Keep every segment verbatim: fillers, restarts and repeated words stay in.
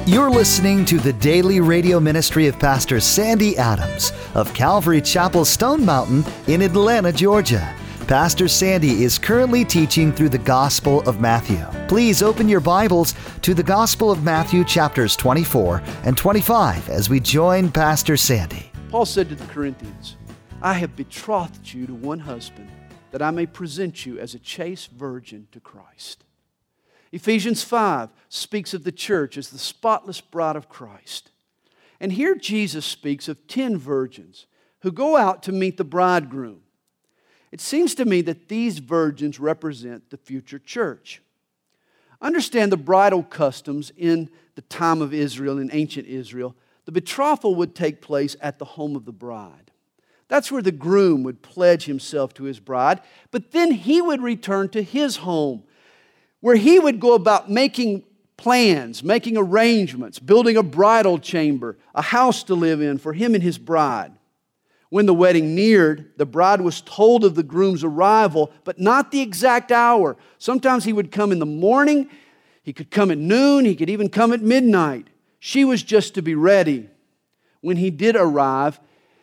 You're listening to the daily radio ministry of Pastor Sandy Adams of Calvary Chapel Stone Mountain in Atlanta, Georgia. Pastor Sandy is currently teaching through the Gospel of Matthew. Please open your Bibles to the Gospel of Matthew chapters twenty-four and twenty-five as we join Pastor Sandy. Paul said to the Corinthians, I have betrothed you to one husband, that I may present you as a chaste virgin to Christ. Ephesians five speaks of the church as the spotless bride of Christ. And here Jesus speaks of ten virgins who go out to meet the bridegroom. It seems to me that these virgins represent the future church. Understand the bridal customs in the time of Israel, in ancient Israel. The betrothal would take place at the home of the bride. That's where the groom would pledge himself to his bride, but then he would return to his home, where he would go about making plans, making arrangements, building a bridal chamber, a house to live in for him and his bride. When the wedding neared, the bride was told of the groom's arrival, but not the exact hour. Sometimes he would come in the morning, he could come at noon, he could even come at midnight. She was just to be ready. When he did arrive,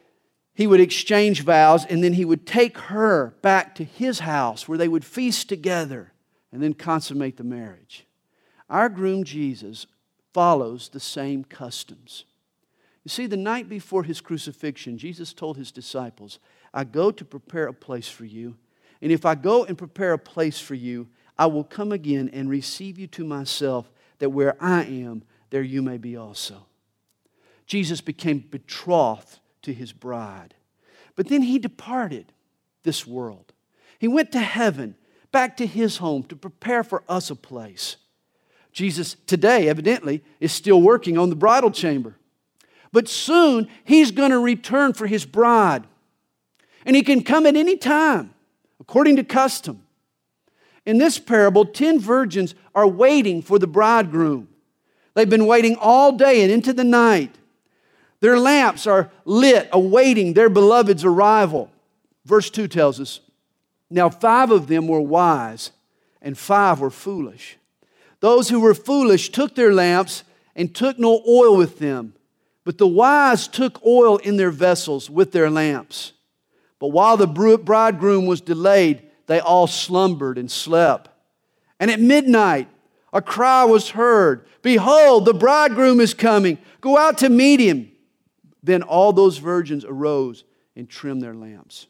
he would exchange vows, and then he would take her back to his house where they would feast together and then consummate the marriage. Our groom Jesus follows the same customs. You see, the night before his crucifixion, Jesus told his disciples, I go to prepare a place for you, and if I go and prepare a place for you, I will come again and receive you to myself, that where I am, there you may be also. Jesus became betrothed to his bride. But then he departed this world. He went to heaven, back to his home to prepare for us a place. Jesus today, evidently, is still working on the bridal chamber. But soon, he's going to return for his bride. And he can come at any time, according to custom. In this parable, ten virgins are waiting for the bridegroom. They've been waiting all day and into the night. Their lamps are lit, awaiting their beloved's arrival. Verse two tells us, now five of them were wise, and five were foolish. Those who were foolish took their lamps and took no oil with them. But the wise took oil in their vessels with their lamps. But while the bridegroom was delayed, they all slumbered and slept. And at midnight, a cry was heard, behold, the bridegroom is coming. Go out to meet him. Then all those virgins arose and trimmed their lamps.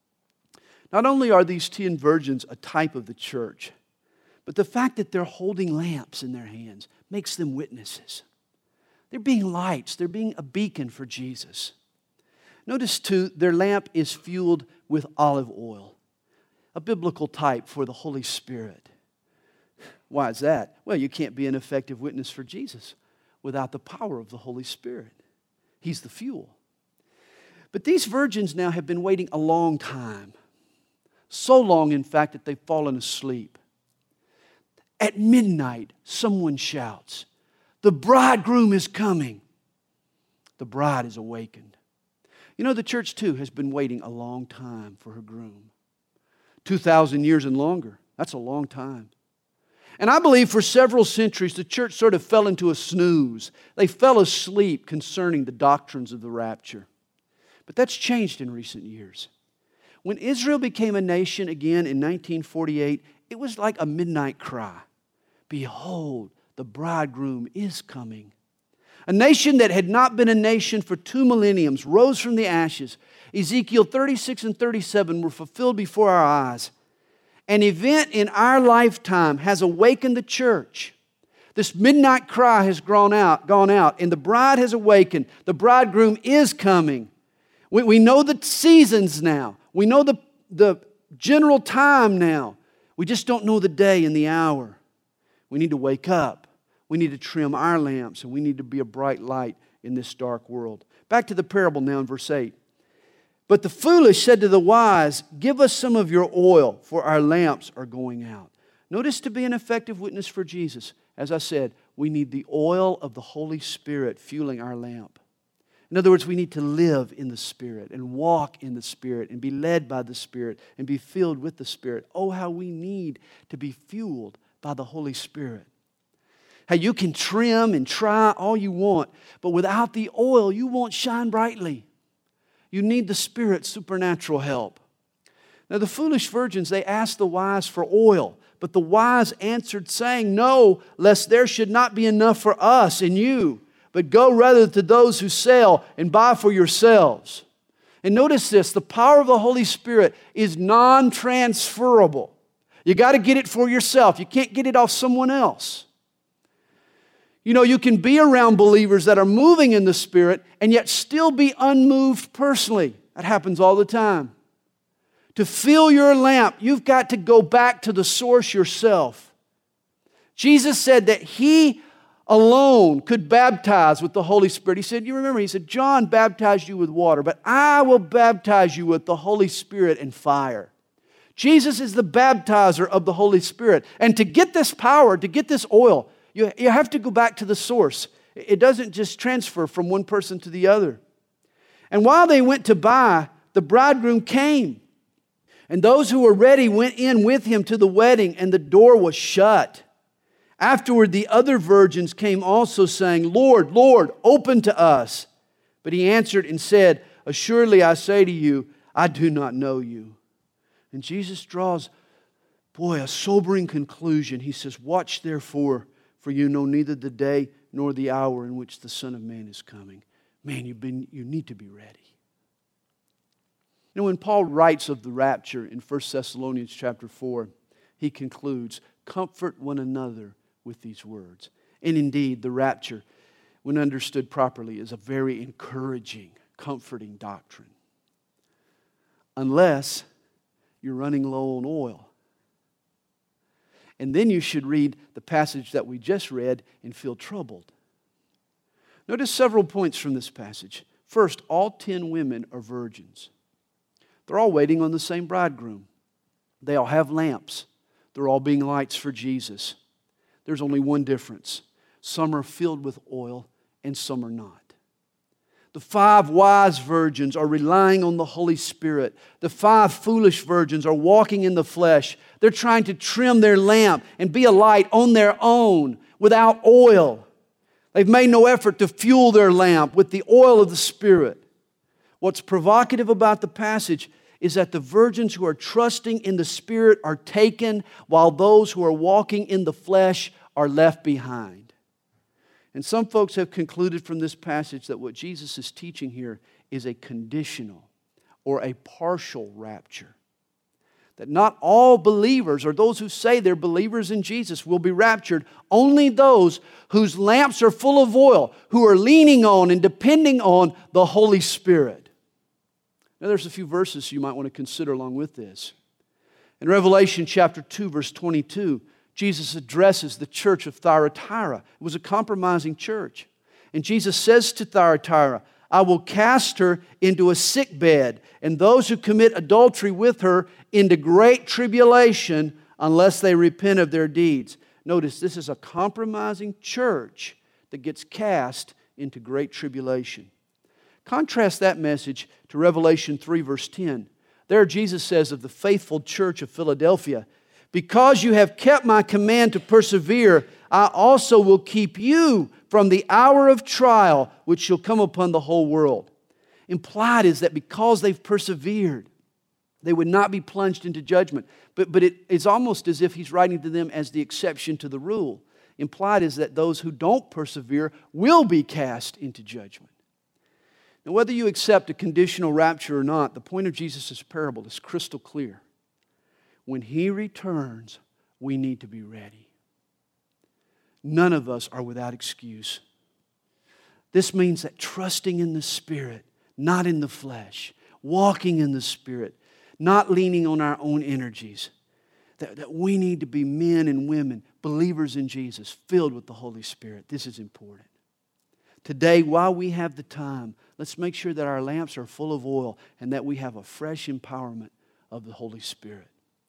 Not only are these ten virgins a type of the church, but the fact that they're holding lamps in their hands makes them witnesses. They're being lights. They're being a beacon for Jesus. Notice too, their lamp is fueled with olive oil, a biblical type for the Holy Spirit. Why is that? Well, you can't be an effective witness for Jesus without the power of the Holy Spirit. He's the fuel. But these virgins now have been waiting a long time. So long, in fact, that they've fallen asleep. At midnight, someone shouts, the bridegroom is coming. The bride is awakened. You know, the church too has been waiting a long time for her groom. two thousand years and longer. That's a long time. And I believe for several centuries, the church sort of fell into a snooze. They fell asleep concerning the doctrines of the rapture. But that's changed in recent years. When Israel became a nation again in nineteen forty-eight, it was like a midnight cry. Behold, the bridegroom is coming. A nation that had not been a nation for two millenniums rose from the ashes. Ezekiel thirty-six and thirty-seven were fulfilled before our eyes. An event in our lifetime has awakened the church. This midnight cry has gone out, gone out, and the bride has awakened. The bridegroom is coming. We, we know the seasons now. We know the, the general time now. We just don't know the day and the hour. We need to wake up. We need to trim our lamps, and we need to be a bright light in this dark world. Back to the parable now in verse eight. But the foolish said to the wise, give us some of your oil, for our lamps are going out. Notice, to be an effective witness for Jesus, as I said, we need the oil of the Holy Spirit fueling our lamp. In other words, we need to live in the Spirit and walk in the Spirit and be led by the Spirit and be filled with the Spirit. Oh, how we need to be fueled by the Holy Spirit. Hey, you can trim and try all you want, but without the oil, you won't shine brightly. You need the Spirit's supernatural help. Now, the foolish virgins, they asked the wise for oil, but the wise answered, saying, No, lest there should not be enough for us and you, but go rather to those who sell and buy for yourselves. And notice this, the power of the Holy Spirit is non-transferable. You got to get it for yourself. You can't get it off someone else. You know, you can be around believers that are moving in the Spirit and yet still be unmoved personally. That happens all the time. To fill your lamp, you've got to go back to the source yourself. Jesus said that He alone could baptize with the Holy Spirit. He said, you remember, He said, John baptized you with water, but I will baptize you with the Holy Spirit and fire. Jesus is the baptizer of the Holy Spirit. And to get this power, to get this oil, you, you have to go back to the source. It doesn't just transfer from one person to the other. And while they went to buy, the bridegroom came. And those who were ready went in with him to the wedding, and the door was shut. Afterward, the other virgins came also, saying, Lord, Lord, open to us. But he answered and said, Assuredly I say to you, I do not know you. And Jesus draws, boy, a sobering conclusion. He says, Watch therefore, for you know neither the day nor the hour in which the Son of Man is coming. Man, you've been, you need to be ready. You know, when Paul writes of the rapture in First Thessalonians chapter four, he concludes, Comfort one another with these words. And indeed, the rapture, when understood properly, is a very encouraging, comforting doctrine. Unless you're running low on oil. And then you should read the passage that we just read and feel troubled. Notice several points from this passage. First, all ten women are virgins. They're all waiting on the same bridegroom. They all have lamps. They're all being lights for Jesus. There's only one difference. Some are filled with oil and some are not. The five wise virgins are relying on the Holy Spirit. The five foolish virgins are walking in the flesh. They're trying to trim their lamp and be a light on their own without oil. They've made no effort to fuel their lamp with the oil of the Spirit. What's provocative about the passage is that the virgins who are trusting in the Spirit are taken, while those who are walking in the flesh are left behind. And some folks have concluded from this passage that what Jesus is teaching here is a conditional or a partial rapture. That not all believers, or those who say they're believers in Jesus, will be raptured. Only those whose lamps are full of oil, who are leaning on and depending on the Holy Spirit. Now there's a few verses you might want to consider along with this. In Revelation chapter two, verse twenty-two, Jesus addresses the church of Thyatira. It was a compromising church. And Jesus says to Thyatira, I will cast her into a sick bed, and those who commit adultery with her into great tribulation, unless they repent of their deeds. Notice, this is a compromising church that gets cast into great tribulation. Contrast that message to Revelation three, verse ten. There Jesus says of the faithful church of Philadelphia, Because you have kept my command to persevere, I also will keep you from the hour of trial which shall come upon the whole world. Implied is that because they've persevered, they would not be plunged into judgment. But, but it, it's almost as if he's writing to them as the exception to the rule. Implied is that those who don't persevere will be cast into judgment. Now, whether you accept a conditional rapture or not, the point of Jesus' parable is crystal clear. When He returns, we need to be ready. None of us are without excuse. This means that trusting in the Spirit, not in the flesh, walking in the Spirit, not leaning on our own energies, that, that we need to be men and women, believers in Jesus, filled with the Holy Spirit. This is important. Today, while we have the time, let's make sure that our lamps are full of oil and that we have a fresh empowerment of the Holy Spirit.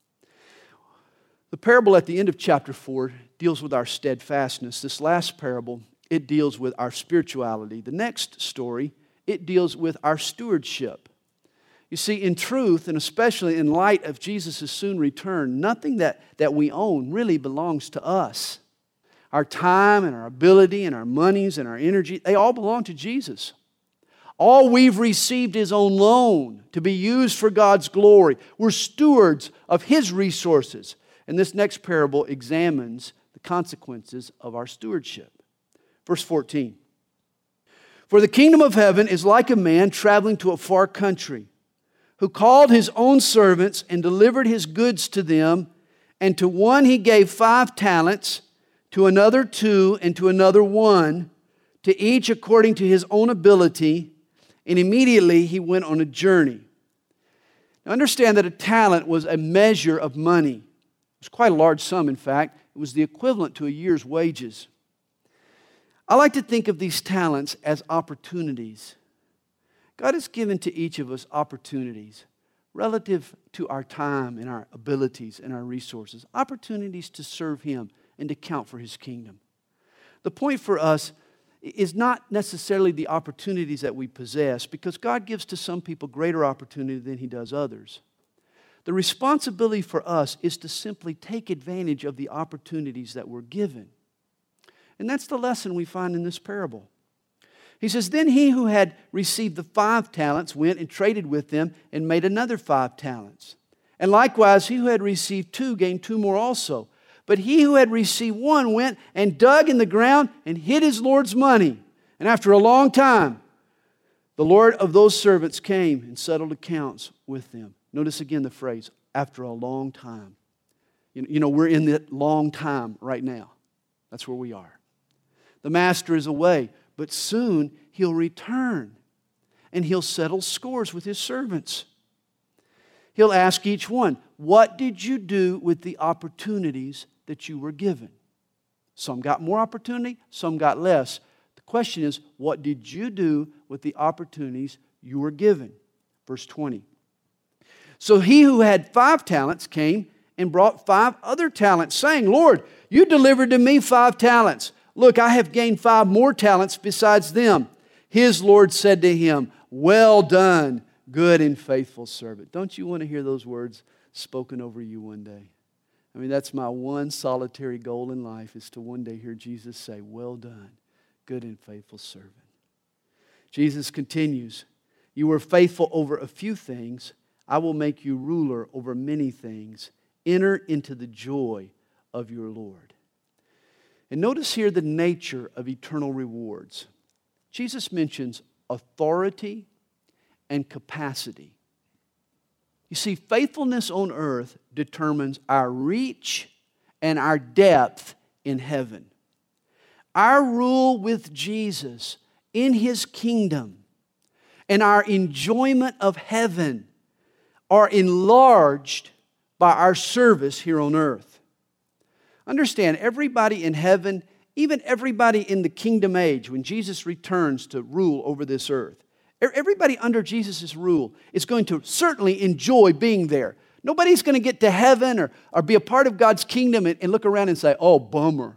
The parable at the end of chapter four deals with our steadfastness. This last parable, it deals with our spirituality. The next story, it deals with our stewardship. You see, in truth, and especially in light of Jesus' soon return, nothing that, that we own really belongs to us. Our time and our ability and our monies and our energy, they all belong to Jesus. All we've received is on loan to be used for God's glory. We're stewards of His resources. And this next parable examines the consequences of our stewardship. Verse fourteen. For the kingdom of heaven is like a man traveling to a far country, who called his own servants and delivered his goods to them. And to one he gave five talents, to another two, and to another one, to each according to his own ability. And immediately he went on a journey. Now understand that a talent was a measure of money. It was quite a large sum, in fact. It was the equivalent to a year's wages. I like to think of these talents as opportunities. God has given to each of us opportunities relative to our time and our abilities and our resources. Opportunities to serve Him and to count for His kingdom. The point for us is not necessarily the opportunities that we possess, because God gives to some people greater opportunity than He does others. The responsibility for us is to simply take advantage of the opportunities that we're given. And that's the lesson we find in this parable. He says, then he who had received the five talents went and traded with them and made another five talents. And likewise, he who had received two gained two more also. But he who had received one went and dug in the ground and hid his Lord's money. And after a long time, the Lord of those servants came and settled accounts with them. Notice again the phrase, after a long time. You know, we're in that long time right now. That's where we are. The master is away, but soon he'll return and he'll settle scores with his servants. He'll ask each one, what did you do with the opportunities that you were given? Some got more opportunity, some got less. The question is, what did you do with the opportunities you were given? Verse twenty. So he who had five talents came and brought five other talents, saying, Lord, you delivered to me five talents. Look, I have gained five more talents besides them. His Lord said to him, well done, good and faithful servant. Don't you want to hear those words spoken over you one day? I mean, that's my one solitary goal in life, is to one day hear Jesus say, well done, good and faithful servant. Jesus continues, you were faithful over a few things. I will make you ruler over many things. Enter into the joy of your Lord. And notice here the nature of eternal rewards. Jesus mentions authority and capacity. You see, faithfulness on earth determines our reach and our depth in heaven. Our rule with Jesus in His kingdom and our enjoyment of heaven are enlarged by our service here on earth. Understand, everybody in heaven, even everybody in the kingdom age, when Jesus returns to rule over this earth, everybody under Jesus' rule is going to certainly enjoy being there. Nobody's going to get to heaven or, or be a part of God's kingdom and, and look around and say, oh, bummer.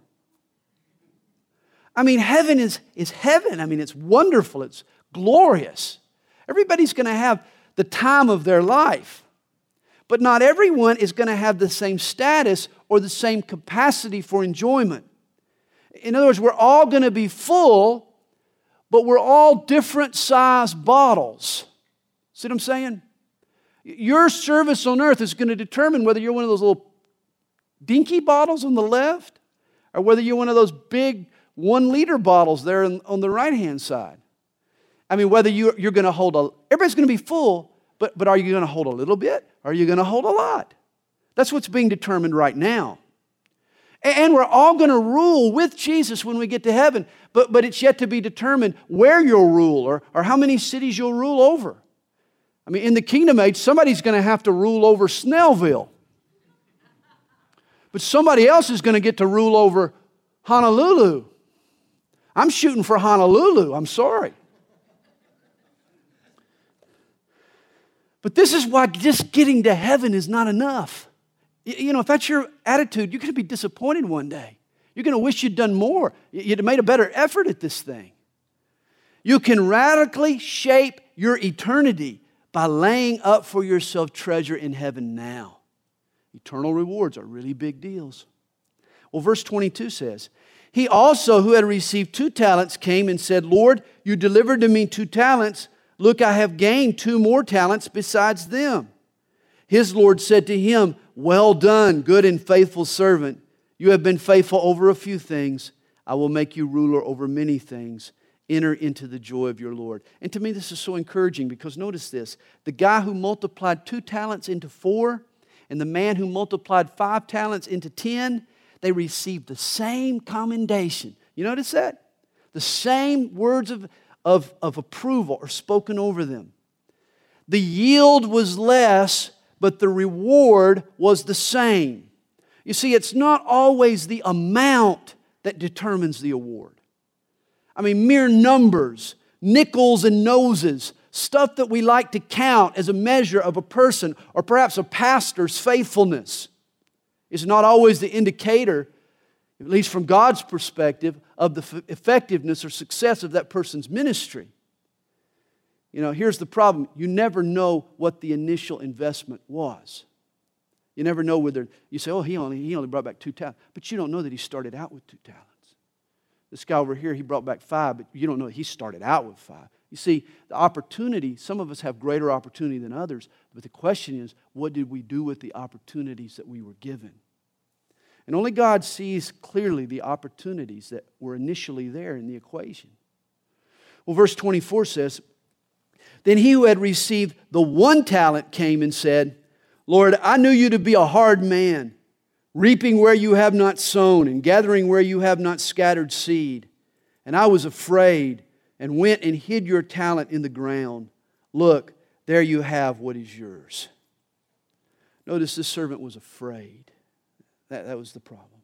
I mean, heaven is, is heaven. I mean, it's wonderful. It's glorious. Everybody's going to have the time of their life. But not everyone is going to have the same status or the same capacity for enjoyment. In other words, we're all going to be full, but we're all different size bottles. See what I'm saying? Your service on earth is going to determine whether you're one of those little dinky bottles on the left or whether you're one of those big one-liter bottles there on the right-hand side. I mean, whether you're, you're going to hold a... Everybody's going to be full, but, but are you going to hold a little bit? Or are you going to hold a lot? That's what's being determined right now. And we're all going to rule with Jesus when we get to heaven, but, but it's yet to be determined where you'll rule or, or how many cities you'll rule over. I mean, in the kingdom age, somebody's going to have to rule over Snellville. But somebody else is going to get to rule over Honolulu. I'm shooting for Honolulu. I'm sorry. But this is why just getting to heaven is not enough. You know, if that's your attitude, you're going to be disappointed one day. You're going to wish you'd done more. You'd have made a better effort at this thing. You can radically shape your eternity by laying up for yourself treasure in heaven now. Eternal rewards are really big deals. Well, verse twenty-two says, He also, who had received two talents, came and said, Lord, you delivered to me two talents. Look, I have gained two more talents besides them. His Lord said to him, well done, good and faithful servant. You have been faithful over a few things. I will make you ruler over many things. Enter into the joy of your Lord. And to me, this is so encouraging because notice this. The guy who multiplied two talents into four and the man who multiplied five talents into ten, they received the same commendation. You notice that? The same words of, of, of approval are spoken over them. The yield was less, but the reward was the same. You see, it's not always the amount that determines the award. I mean, mere numbers, nickels and noses, stuff that we like to count as a measure of a person or perhaps a pastor's faithfulness is not always the indicator, at least from God's perspective, of the effectiveness or success of that person's ministry. You know, here's the problem. You never know what the initial investment was. You never know whether, you say, oh, he only, he only brought back two talents. But you don't know that he started out with two talents. This guy over here, he brought back five, but you don't know that he started out with five. You see, the opportunity, some of us have greater opportunity than others, but the question is, what did we do with the opportunities that we were given? And only God sees clearly the opportunities that were initially there in the equation. Well, verse twenty-four says, then he who had received the one talent came and said, Lord, I knew you to be a hard man, reaping where you have not sown and gathering where you have not scattered seed. And I was afraid and went and hid your talent in the ground. Look, there you have what is yours. Notice this servant was afraid. That, that was the problem.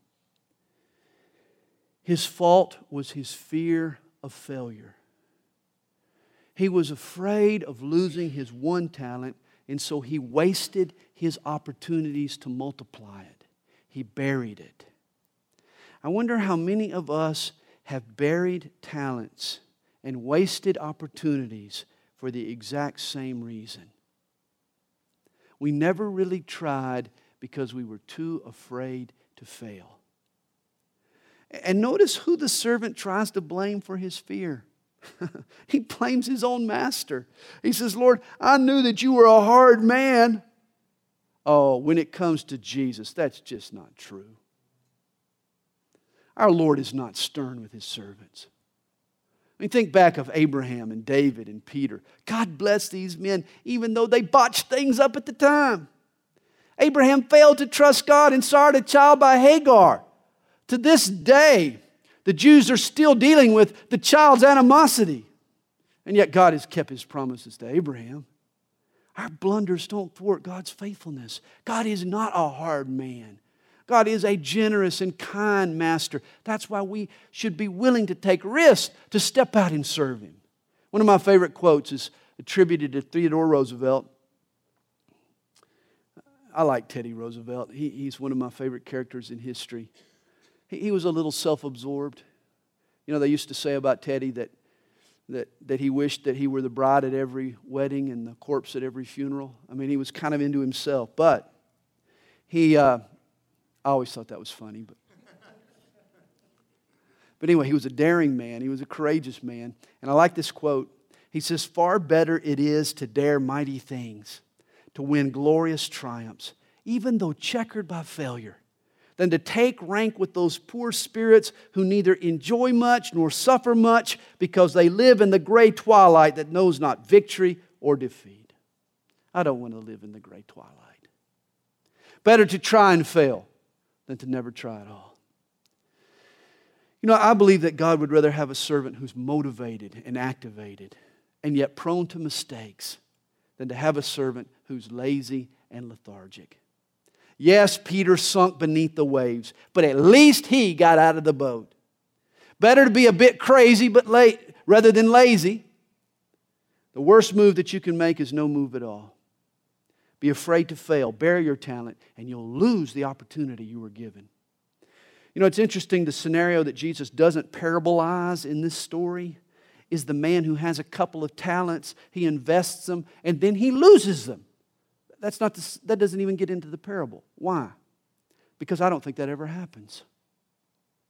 His fault was his fear of failure. He was afraid of losing his one talent, and so he wasted his opportunities to multiply it. He buried it. I wonder how many of us have buried talents and wasted opportunities for the exact same reason. We never really tried because we were too afraid to fail. And notice who the servant tries to blame for his fear. He blames his own master. He says, Lord, I knew that you were a hard man. Oh, when it comes to Jesus, that's just not true. Our Lord is not stern with His servants. I mean, think back of Abraham and David and Peter. God bless these men, even though they botched things up at the time. Abraham failed to trust God and sired a child by Hagar. To this day, the Jews are still dealing with the child's animosity. And yet God has kept His promises to Abraham. Our blunders don't thwart God's faithfulness. God is not a hard man. God is a generous and kind master. That's why we should be willing to take risks to step out and serve Him. One of my favorite quotes is attributed to Theodore Roosevelt. I like Teddy Roosevelt. He, he's one of my favorite characters in history. He, he was a little self-absorbed. You know, they used to say about Teddy that, that, that he wished that he were the bride at every wedding and the corpse at every funeral. I mean, he was kind of into himself. But he, uh, I always thought that was funny. But, but anyway, he was a daring man. He was a courageous man. And I like this quote. He says, far better it is to dare mighty things, to win glorious triumphs, even though checkered by failure, than to take rank with those poor spirits who neither enjoy much nor suffer much because they live in the gray twilight that knows not victory or defeat. I don't want to live in the gray twilight. Better to try and fail than to never try at all. You know, I believe that God would rather have a servant who's motivated and activated and yet prone to mistakes than to have a servant who's lazy and lethargic. Yes, Peter sunk beneath the waves, but at least he got out of the boat. Better to be a bit crazy but late rather than lazy. The worst move that you can make is no move at all. Be afraid to fail. Bury your talent, and you'll lose the opportunity you were given. You know, it's interesting, the scenario that Jesus doesn't parabolize in this story is the man who has a couple of talents. He invests them, and then he loses them. That's not the, that doesn't even get into the parable. Why? Because I don't think that ever happens.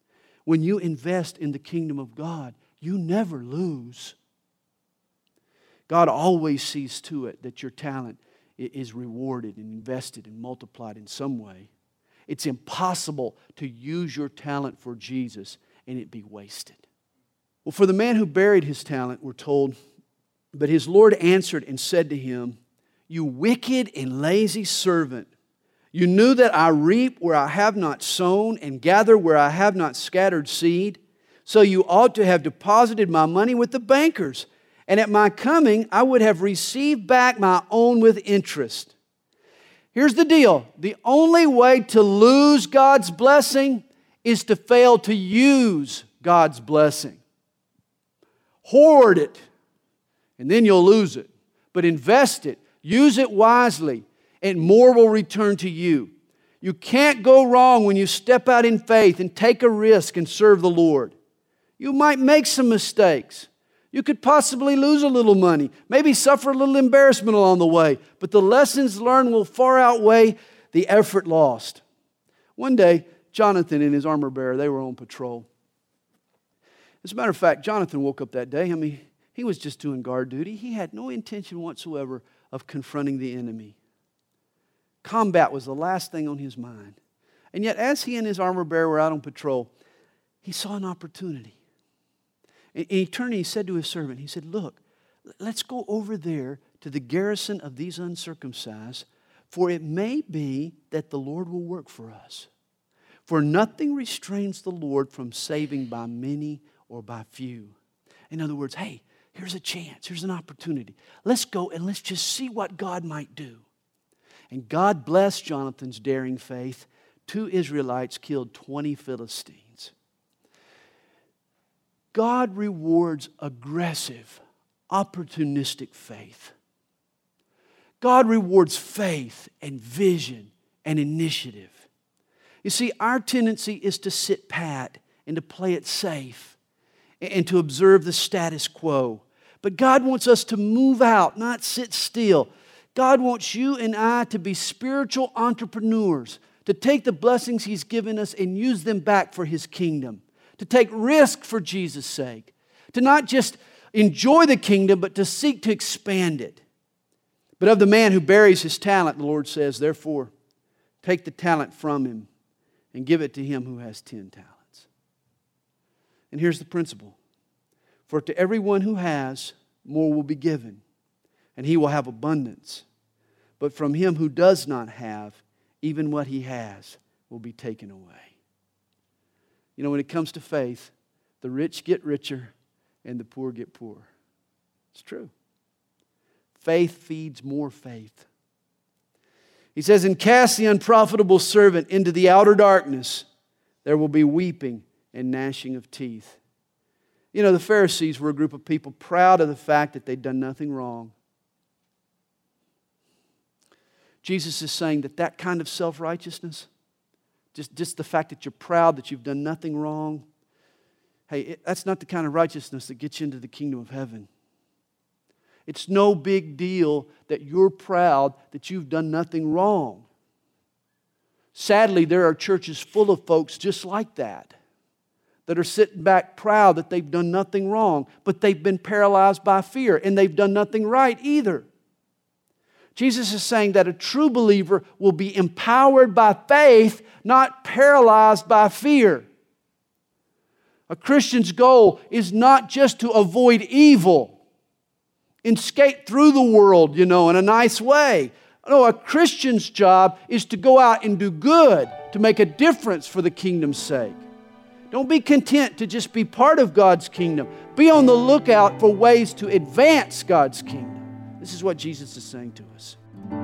When you invest in the kingdom of God, you never lose. God always sees to it that your talent is rewarded and invested and multiplied in some way. It's impossible to use your talent for Jesus and it be wasted. Well, for the man who buried his talent, we're told, but his Lord answered and said to him, "You wicked and lazy servant, you knew that I reap where I have not sown and gather where I have not scattered seed. So you ought to have deposited my money with the bankers, and at my coming I would have received back my own with interest." Here's the deal. The only way to lose God's blessing is to fail to use God's blessing. Hoard it, and then you'll lose it. But invest it, use it wisely, and more will return to you. You can't go wrong when you step out in faith and take a risk and serve the Lord. You might make some mistakes. You could possibly lose a little money, maybe suffer a little embarrassment along the way, but the lessons learned will far outweigh the effort lost. One day, Jonathan and his armor bearer, they were on patrol. As a matter of fact, Jonathan woke up that day. I mean, he was just doing guard duty. He had no intention whatsoever of confronting the enemy. Combat was the last thing on his mind. And yet, as he and his armor bearer were out on patrol, he saw an opportunity. And he turned and he said to his servant, he said, "Look, let's go over there to the garrison of these uncircumcised, for it may be that the Lord will work for us. For nothing restrains the Lord from saving by many or by few." In other words, hey, here's a chance, here's an opportunity. Let's go and let's just see what God might do. And God blessed Jonathan's daring faith. Two Israelites killed twenty Philistines. God rewards aggressive, opportunistic faith. God rewards faith and vision and initiative. You see, our tendency is to sit pat and to play it safe and to observe the status quo. But God wants us to move out, not sit still. God wants you and I to be spiritual entrepreneurs, to take the blessings He's given us and use them back for His kingdom, to take risk for Jesus' sake, to not just enjoy the kingdom, but to seek to expand it. But of the man who buries his talent, the Lord says, therefore, take the talent from him and give it to him who has ten talents. And here's the principle. For to everyone who has, more will be given, and he will have abundance. But from him who does not have, even what he has will be taken away. You know, when it comes to faith, the rich get richer and the poor get poorer. It's true. Faith feeds more faith. He says, "And cast the unprofitable servant into the outer darkness. There will be weeping and gnashing of teeth." You know, the Pharisees were a group of people proud of the fact that they'd done nothing wrong. Jesus is saying that that kind of self-righteousness, just, just the fact that you're proud that you've done nothing wrong, hey, it, that's not the kind of righteousness that gets you into the kingdom of heaven. It's no big deal that you're proud that you've done nothing wrong. Sadly, there are churches full of folks just like that, that are sitting back proud that they've done nothing wrong, but they've been paralyzed by fear, and they've done nothing right either. Jesus is saying that a true believer will be empowered by faith, not paralyzed by fear. A Christian's goal is not just to avoid evil and skate through the world, you know, in a nice way. No, a Christian's job is to go out and do good, to make a difference for the kingdom's sake. Don't be content to just be part of God's kingdom. Be on the lookout for ways to advance God's kingdom. This is what Jesus is saying to us.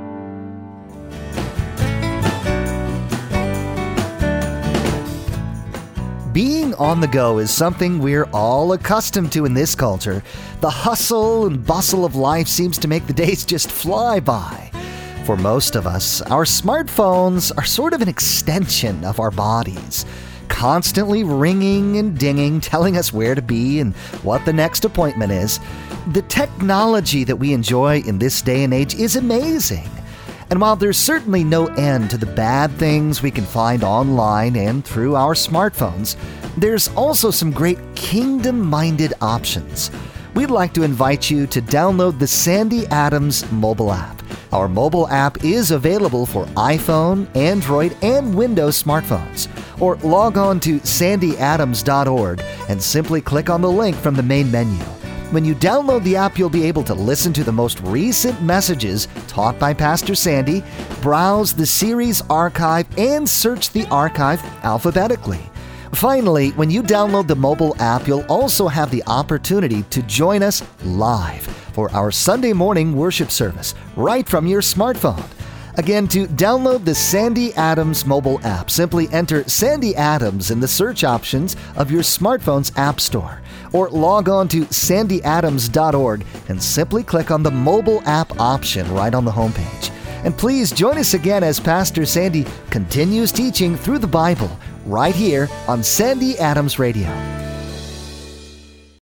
Being on the go is something we're all accustomed to in this culture. The hustle and bustle of life seems to make the days just fly by. For most of us, our smartphones are sort of an extension of our bodies, constantly ringing and dinging, telling us where to be and what the next appointment is. The technology that we enjoy in this day and age is amazing. And while there's certainly no end to the bad things we can find online and through our smartphones, There's also some great kingdom-minded options. We'd like to invite you to download the Sandy Adams mobile app. Our mobile app is available for iPhone, Android, and Windows smartphones. Or log on to sandy adams dot org and simply click on the link from the main menu. When you download the app, you'll be able to listen to the most recent messages taught by Pastor Sandy, browse the series archive, and search the archive alphabetically. Finally, when you download the mobile app, you'll also have the opportunity to join us live for our Sunday morning worship service right from your smartphone. Again, to download the Sandy Adams mobile app, simply enter Sandy Adams in the search options of your smartphone's app store, or log on to sandy adams dot org and simply click on the mobile app option right on the homepage. And please join us again as Pastor Sandy continues teaching through the Bible right here on Sandy Adams Radio.